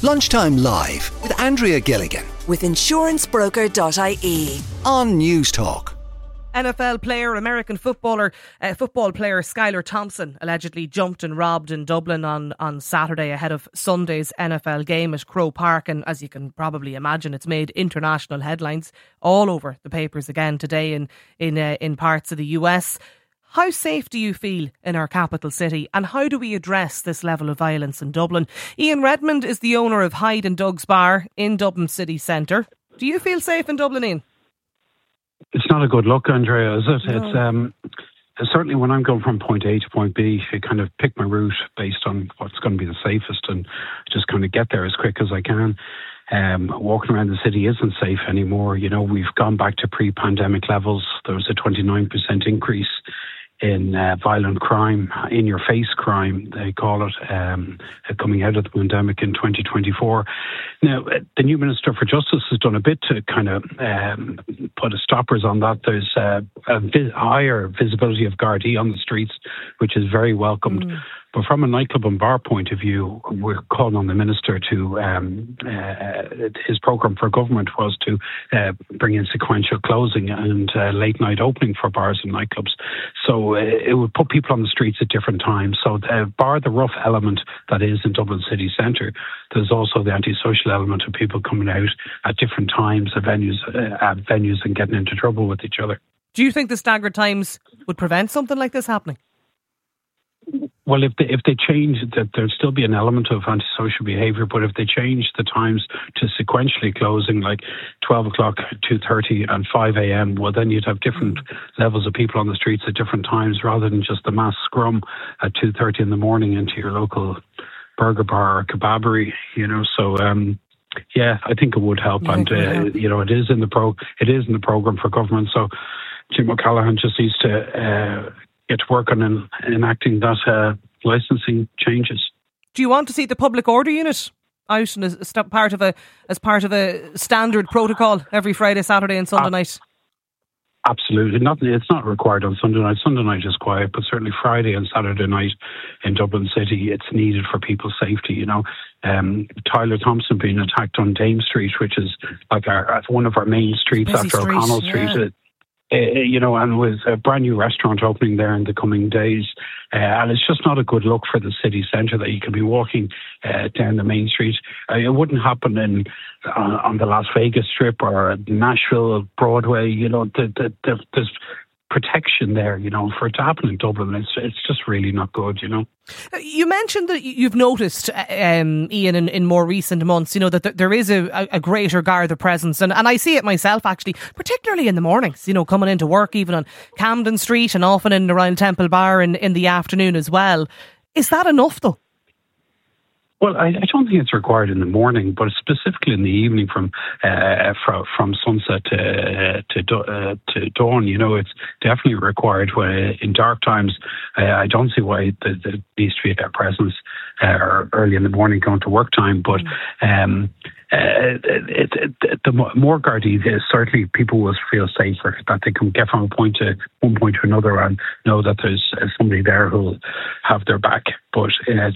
Lunchtime Live with Andrea Gilligan with insurancebroker.ie on News Talk. NFL player, American football player Skylar Thompson allegedly jumped and robbed in Dublin on Saturday ahead of Sunday's NFL game at Croke Park, and as you can probably imagine, it's made international headlines all over the papers again today in parts of the US. How safe do you feel in our capital city, and how do we address this level of violence in Dublin? Ian Redmond is the owner of Hyde and Doug's Bar in Dublin city centre. Do you feel safe in Dublin, Ian? It's not a good look, Andrea, is it? No. It's certainly when I'm going from point A to point B, I kind of pick my route based on what's going to be the safest and just kind of get there as quick as I can. Walking around the city isn't safe anymore. You know, we've gone back to pre-pandemic levels. There was a 29% increase in violent crime, in-your-face crime, they call it, coming out of the pandemic in 2024. Now, the new Minister for Justice has done a bit to kind of put a stoppers on that. There's a higher visibility of Gardaí on the streets, which is very welcomed. But from a nightclub and bar point of view, we're calling on the Minister to, his programme for government was to bring in sequential closing and late night opening for bars and nightclubs. So it would put people on the streets at different times. So bar the rough element that is in Dublin city centre, there's also the antisocial element of people coming out at different times at venues and getting into trouble with each other. Do you think the staggered times would prevent something like this happening? Well, if they change that, there'd still be an element of antisocial behaviour. But if they change the times to sequentially closing, like 12 o'clock, 2:30 and 5 a.m, well, then you'd have different levels of people on the streets at different times rather than just the mass scrum at 2:30 in the morning into your local burger bar or kebabery, you know. So, yeah, I think it would help. Yeah, and, you know, it is in the programme for government. So Jim O'Callaghan just needs to get to work on enacting that licensing changes. Do you want to see the public order unit out and as part of a standard protocol every Friday, Saturday and Sunday night? Absolutely. It's not required on Sunday night. Sunday night is quiet, but certainly Friday and Saturday night in Dublin City, it's needed for people's safety, you know. Tyler Thompson being attacked on Dame Street, which is like one of our main streets after O'Connell Street. You know, and with a brand new restaurant opening there in the coming days. And it's just not a good look for the city centre that you can be walking down the main street. It wouldn't happen on the Las Vegas Strip or Nashville, Broadway. You know, there's protection there, you know. For it to happen in Dublin, it's just really not good, you know. You mentioned that you've noticed, Ian, in more recent months, you know, that there is a greater Garda presence, and I see it myself actually, particularly in the mornings, you know, coming into work, even on Camden Street and often in the Royal Temple Bar in the afternoon as well. Is that enough though? Well, I don't think it's required in the morning, but specifically in the evening from sunset to dawn. You know, it's definitely required. In dark times, I don't see why there needs to be a presence early in the morning going to work time. But the more Gardaí, certainly people will feel safer that they can get from one point to another and know that there's somebody there who'll have their back. But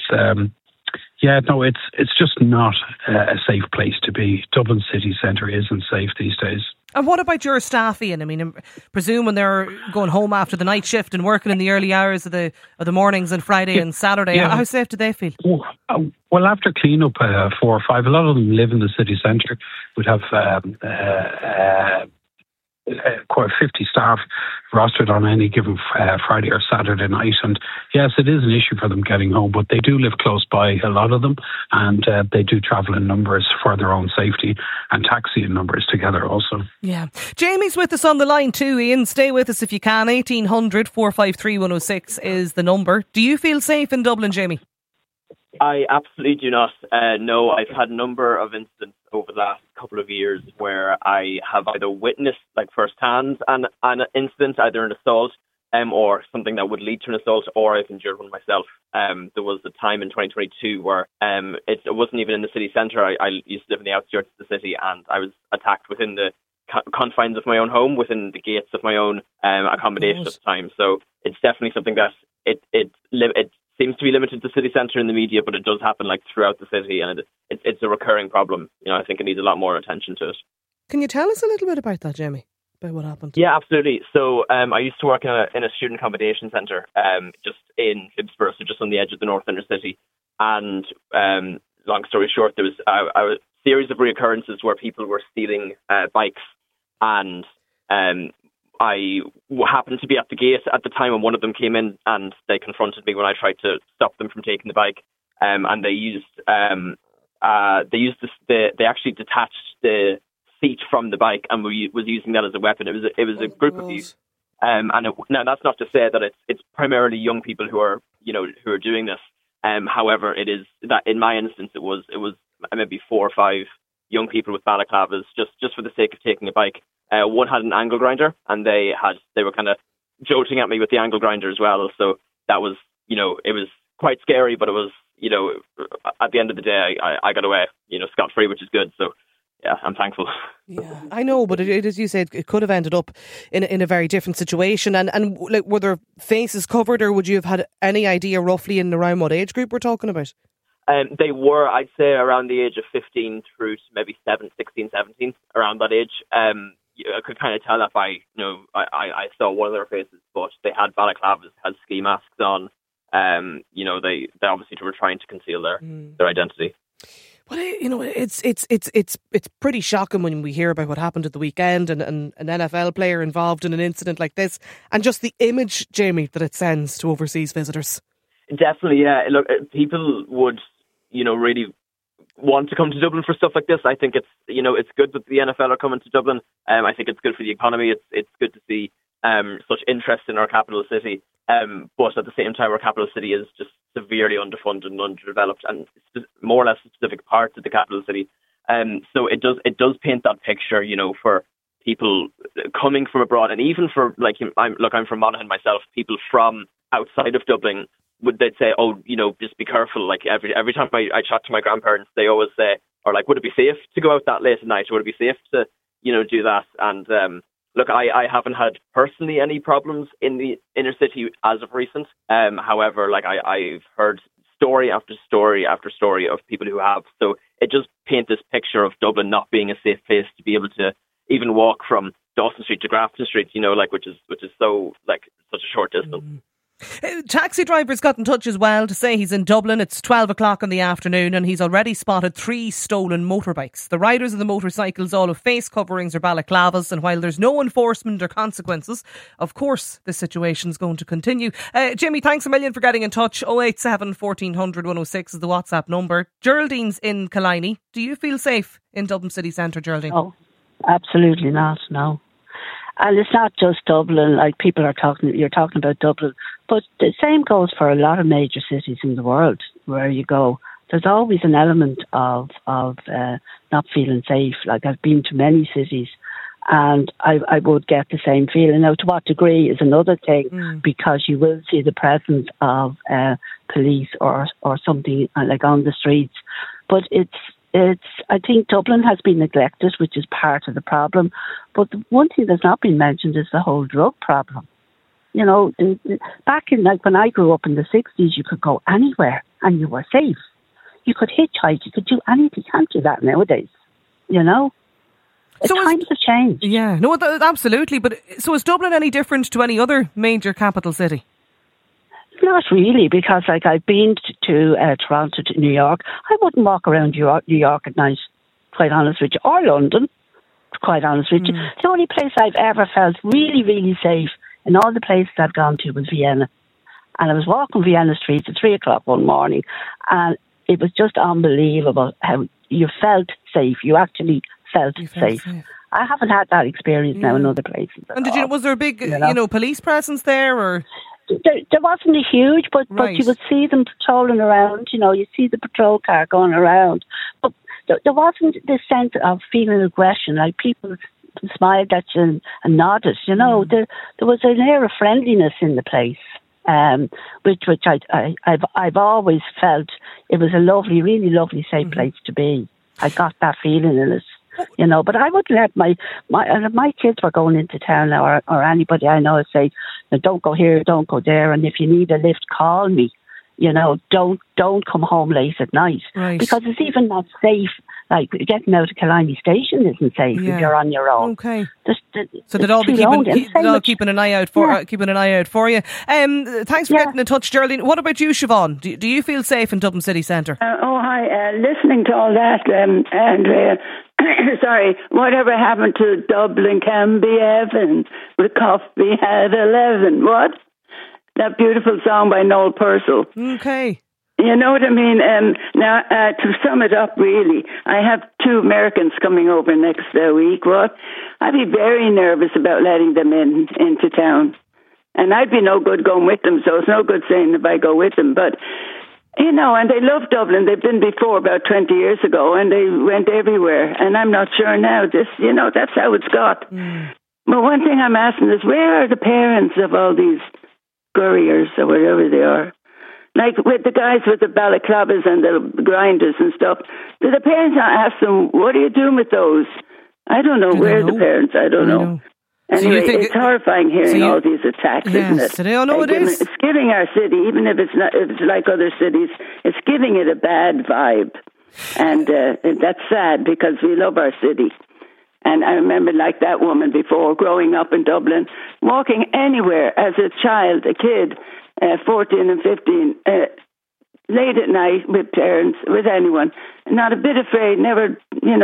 it's just not a safe place to be. Dublin city centre isn't safe these days. And what about your staff, Ian? I mean, I presume when they're going home after the night shift and working in the early hours of the mornings and Friday and Saturday, how safe do they feel? Well, after clean-up 4 or 5, a lot of them live in the city centre. We'd have quite 50 staff rostered on any given Friday or Saturday night. And yes, it is an issue for them getting home, but they do live close by, a lot of them, and they do travel in numbers for their own safety and taxi in numbers together also. Yeah. Jamie's with us on the line too, Ian. Stay with us if you can. 1800 453 106 is the number. Do you feel safe in Dublin, Jamie? I absolutely do not. No, I've had a number of incidents over the last couple of years where I have either witnessed, like firsthand, an incident, either an assault or something that would lead to an assault, or I've endured one myself. There was a time in 2022 where it wasn't even in the city centre. I used to live in the outskirts of the city, and I was attacked within the confines of my own home, within the gates of my own accommodation at the time. So it's definitely something that it seems to be limited to the city centre in the media, but it does happen like throughout the city, and it's it's a recurring problem. I think it needs a lot more attention to it. Can you tell us a little bit about that, Jamie? About what happened? Yeah, absolutely. So I used to work in a student accommodation centre just in Phibsborough, so just on the edge of the north inner city. And long story short, there was a series of reoccurrences where people were stealing bikes, and I happened to be at the gate at the time when one of them came in, and they confronted me when I tried to stop them from taking the bike. And they actually detached the seat from the bike and was using that as a weapon. It was a group of you. Now that's not to say that it's primarily young people who are doing this. However, it is that in my instance it was maybe 4 or 5 young people with balaclavas just for the sake of taking a bike. One had an angle grinder, and they were kind of joking at me with the angle grinder as well. So that was it was quite scary, but it was at the end of the day I got away scot free, which is good. So. Yeah, I'm thankful. Yeah, I know, but it, as you said, it could have ended up in a very different situation. And like, were their faces covered, or would you have had any idea roughly in around what age group we're talking about? They were, I'd say, around the age of 15 through to maybe 16, 17, around that age. I could kind of tell that by, I saw one of their faces, but they had balaclavas, had ski masks on. They obviously were trying to conceal their identity. Well, it's pretty shocking when we hear about what happened at the weekend and an NFL player involved in an incident like this, and just the image, Jamie, that it sends to overseas visitors. Definitely, yeah. Look, people would, really want to come to Dublin for stuff like this. I think it's good that the NFL are coming to Dublin. I think it's good for the economy. It's good to see such interest in our capital city. But at the same time, our capital city is just severely underfunded and underdeveloped, and more or less specific parts of the capital city. So it does paint that picture, for people coming from abroad, and even for I'm from Monaghan myself. People from outside of Dublin they'd say, oh, just be careful. Like every time I chat to my grandparents, they always say, or like, would it be safe to go out that late at night? Or would it be safe to do that? And look, I haven't had personally any problems in the inner city as of recent. However, I've heard story after story after story of people who have. So it just paints this picture of Dublin not being a safe place to be able to even walk from Dawson Street to Grafton Street, which is so such a short distance. Taxi drivers got in touch as well to say he's in Dublin. It's 12 o'clock in the afternoon and he's already spotted 3 stolen motorbikes. The riders of the motorcycles all have face coverings or balaclavas, and while there's no enforcement or consequences, of course the situation's going to continue. Jimmy, thanks a million for getting in touch. 087 1400 106 is the WhatsApp number. Geraldine's in Killiney. Do you feel safe in Dublin city centre, Geraldine? Oh, absolutely not, no. And it's not just Dublin, you're talking about Dublin, but the same goes for a lot of major cities in the world where you go. There's always an element of not feeling safe. I've been to many cities and I would get the same feeling. Now, to what degree is another thing, because you will see the presence of police or something on the streets. But I think Dublin has been neglected, which is part of the problem. But the one thing that's not been mentioned is the whole drug problem. Back in when I grew up in the 60s, you could go anywhere and you were safe. You could hitchhike, you could do anything. You can't do that nowadays, Times have changed. Yeah, no, absolutely. But so is Dublin any different to any other major capital city? Not really, because I've been to Toronto, to New York. I wouldn't walk around New York at night, quite honest with you, or London, quite honest with you. The only place I've ever felt really, really safe in all the places I've gone to was Vienna. And I was walking Vienna streets at 3 o'clock one morning, and it was just unbelievable how you felt safe. You actually felt safe. I haven't had that experience now in other places. And was there a big, police presence there, or? There wasn't a huge, but you would see them patrolling around. You see the patrol car going around, but there wasn't this sense of feeling aggression. Like people smiled at you and nodded. There was an air of friendliness in the place, which I've always felt it was a lovely, really lovely, safe place to be. I got that feeling in it. But I wouldn't let my kids were going into town now, or anybody I know say, don't go here, don't go there, and if you need a lift, call me. You know, don't come home late at night. Right. Because it's even not safe. Like, getting out of Killiney Station isn't safe if you're on your own. Okay. So they'd all be keeping an eye out for keeping an eye out for you. Thanks for getting in touch, Geraldine. What about you, Siobhan? Do you feel safe in Dublin city centre? Hi. Listening to all that, Andrea. Sorry, whatever happened to Dublin can be heaven? The coffee had 11. What? That beautiful song by Noel Purcell. Okay. You know what I mean? Now, to sum it up, really, I have 2 Americans coming over next week. What? I'd be very nervous about letting them into town. And I'd be no good going with them, so it's no good saying if I go with them. But, you know, and they love Dublin. They've been before about 20 years ago, and they went everywhere. And I'm not sure now. That's how it's got. But one thing I'm asking is, where are the parents of all these couriers or whatever they are? Like with the guys with the balaclavas and the grinders and stuff, do the parents not ask them, what are you doing with those? I don't know. Where are the parents? I don't know. Anyway, it's horrifying hearing all these attacks, isn't it? It is. It's giving our city, even if it's like other cities, it's giving it a bad vibe. And that's sad because we love our city. And I remember, like that woman before, growing up in Dublin, walking anywhere as a child, a kid, 14 and 15, late at night with parents, with anyone, not a bit afraid, never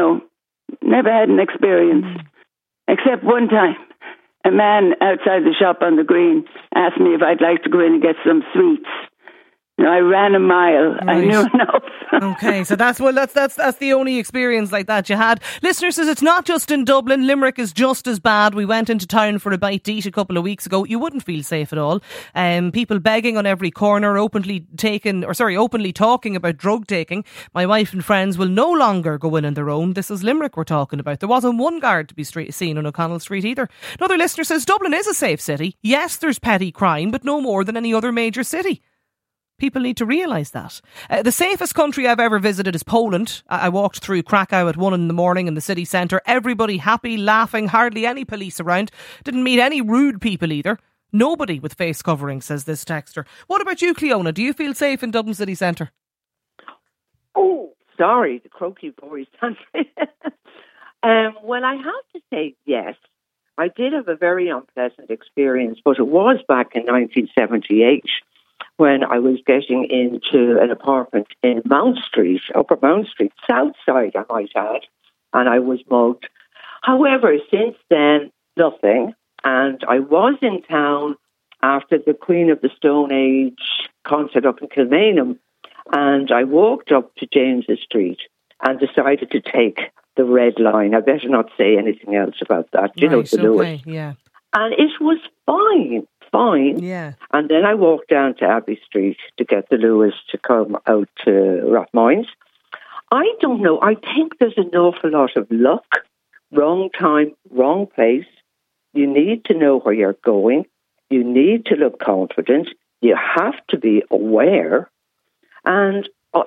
had an experience. Except one time, a man outside the shop on the Green asked me if I'd like to go in and get some sweets. I ran a mile. Right. I knew enough. Okay, so that's the only experience like that you had. Listener says it's not just in Dublin. Limerick is just as bad. We went into town for a bite to eat a couple of weeks ago. You wouldn't feel safe at all. People begging on every corner, openly talking about drug taking. My wife and friends will no longer go in on their own. This is Limerick we're talking about. There wasn't one guard to be seen on O'Connell Street either. Another listener says Dublin is a safe city. Yes, there's petty crime, but no more than any other major city. People need to realise that. The safest country I've ever visited is Poland. I walked through Krakow at 1 a.m. in the city centre. Everybody happy, laughing, hardly any police around. Didn't meet any rude people either. Nobody with face covering, says this texter. What about you, Cleona? Do you feel safe in Dublin city centre? Oh, sorry, the croaky voice. Well, I have to say yes. I did have a very unpleasant experience, but it was back in 1978. When I was getting into an apartment in Mount Street, Upper Mount Street, South Side, I might add, and I was mugged. However, since then, nothing. And I was in town after the Queen of the Stone Age concert up in Kilmainham, and I walked up to James's Street and decided to take the Red Line. I better not say anything else about that. You know, the Lewis. Yeah. And it was fine. Yeah. And then I walked down to Abbey Street to get the Lewis to come out to Rathmines. I don't know. I think there's an awful lot of luck. Wrong time, wrong place. You need to know where you're going. You need to look confident. You have to be aware. And,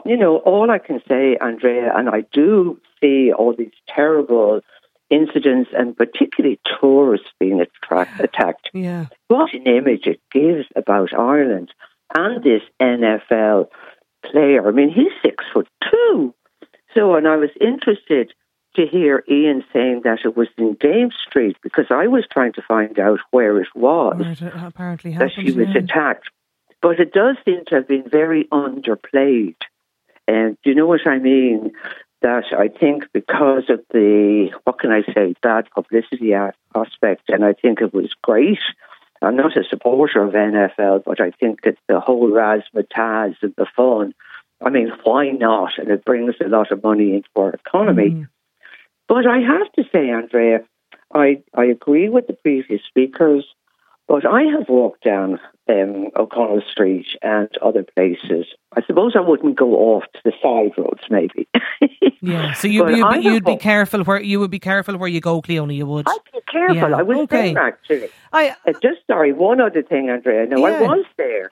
all I can say, Andrea, and I do see all these terrible incidents and particularly tourists being attacked. Yeah. What an image it gives about Ireland and this NFL player. I mean, he's 6'2". So, and I was interested to hear Ian saying that it was in Dame Street because I was trying to find out where it was apparently that she was attacked. But it does seem to have been very underplayed. And do you know what I mean? That I think because of the, bad publicity aspect, and I think it was great. I'm not a supporter of NFL, but I think it's the whole razzmatazz and the fun. I mean, why not? And it brings a lot of money into our economy. But I have to say, Andrea, I agree with the previous speakers, but I have walked down O'Connell Street and other places. I suppose I wouldn't go off to the side roads, maybe. Yeah, so you'd be careful where you go, Cleona. You would. I'd be careful. Yeah. I was there actually. One other thing, Andrea. Now I was there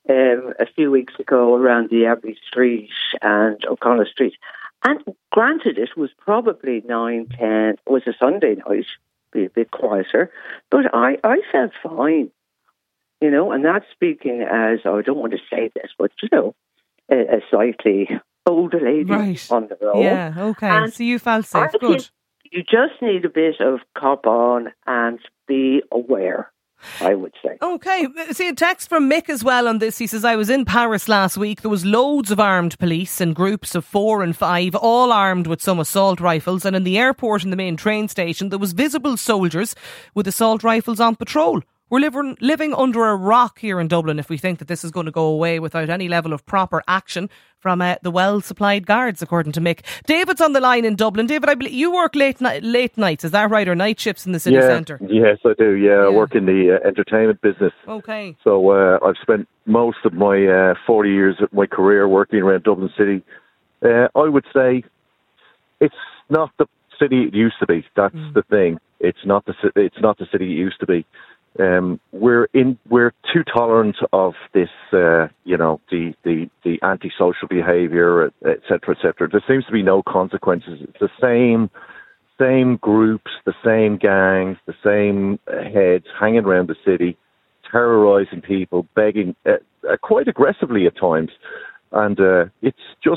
a few weeks ago around the Abbey Street and O'Connell Street, and granted, it was probably 9:10. It was a Sunday night, be a bit quieter, but I felt fine. and that's speaking as, I don't want to say this, but, a slightly older lady on the road. Yeah, okay. And so you felt safe. Good. You just need a bit of cop on and be aware, I would say. Okay. See, a text from Mick as well on this. He says, I was in Paris last week. There was loads of armed police in groups of 4 and 5, all armed with some assault rifles. And in the airport and the main train station, there was visible soldiers with assault rifles on patrol. We're living under a rock here in Dublin if we think that this is going to go away without any level of proper action from the well-supplied guards, according to Mick. David's on the line in Dublin. David, I believe you work late nights, is that right, or night shifts in the city centre? Yes, I do. Yeah, I work in the entertainment business. Okay. So I've spent most of my 40 years of my career working around Dublin City. I would say it's not the city it used to be. That's the thing. It's not the city it used to be. We're too tolerant of this, the antisocial behaviour, etc., etc. There seems to be no consequences. It's the same groups, the same gangs, the same heads hanging around the city, terrorising people, begging quite aggressively at times, and it's just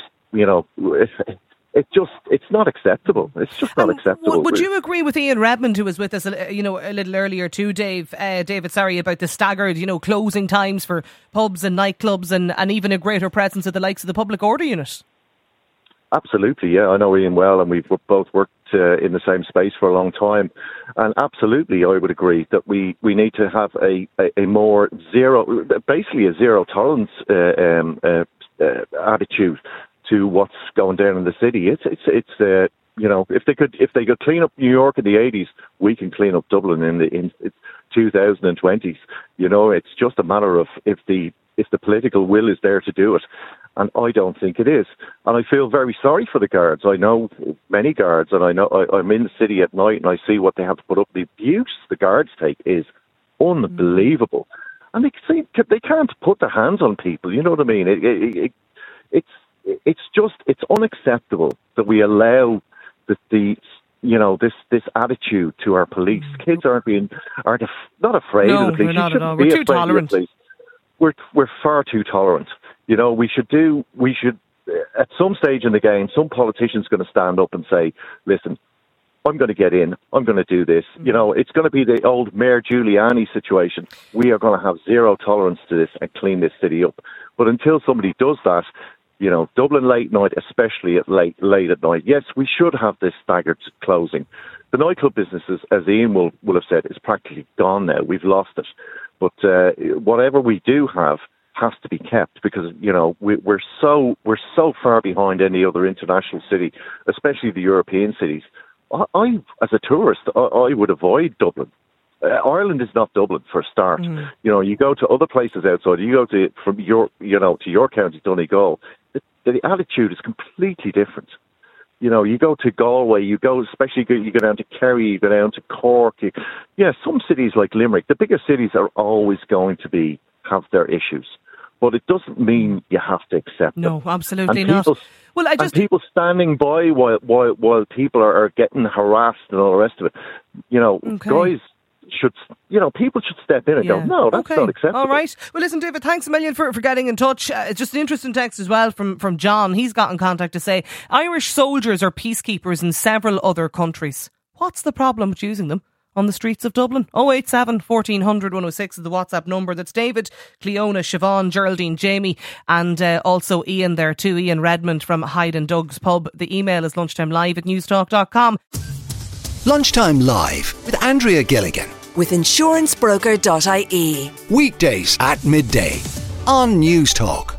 It's not acceptable. It's just not acceptable. Would you agree with Ian Redmond, who was with us, a little earlier too, David, about the staggered, closing times for pubs and nightclubs and even a greater presence of the likes of the Public Order Unit? Absolutely, yeah. I know Ian well, and we've both worked in the same space for a long time. And absolutely, I would agree that we need to have a more basically a zero tolerance attitude to what's going down in the city. It's if they could clean up New York in the 80s, we can clean up Dublin in the 2020s. It's just a matter of if the political will is there to do it, and I don't think it is. And I feel very sorry for the guards. I know many guards, and I'm in the city at night and I see what they have to put up. The abuse the guards take is unbelievable, and they can't put their hands on people. You know what I mean? It's unacceptable that we allow this attitude to our police. Kids aren't not afraid of the police. No, not at all. We're too tolerant. We're far too tolerant. We should at some stage in the game, some politician's going to stand up and say, listen, I'm going to get in, I'm going to do this. It's going to be the old Mayor Giuliani situation. We are going to have zero tolerance to this and clean this city up. But until somebody does that, Dublin late night, especially at late at night. Yes, we should have this staggered closing. The nightclub business, as Ian will have said, is practically gone now. We've lost it. But whatever we do have has to be kept, because we're so far behind any other international city, especially the European cities. I as a tourist, I would avoid Dublin. Ireland is not Dublin for a start. You go to other places outside. You go to your county, Donegal. The attitude is completely different. You go to Galway. You go down to Kerry. You go down to Cork. Some cities like Limerick. The bigger cities are always going to have their issues, but it doesn't mean you have to accept them. No, absolutely not. And people standing by while people are getting harassed and all the rest of it. Guys people should step in and go, no, that's not acceptable. All right. Well, listen, David, thanks a million for getting in touch. Just an interesting text as well from John. He's got in contact to say, Irish soldiers are peacekeepers in several other countries. What's the problem with using them on the streets of Dublin? 087 1400 106 is the WhatsApp number. That's David, Cleona, Siobhan, Geraldine, Jamie, and also Ian there too, Ian Redmond from Hyde and Doug's Pub. The email is lunchtimelive@newstalk.com. Lunchtime Live with Andrea Gilligan. With insurancebroker.ie. Weekdays at midday on Newstalk.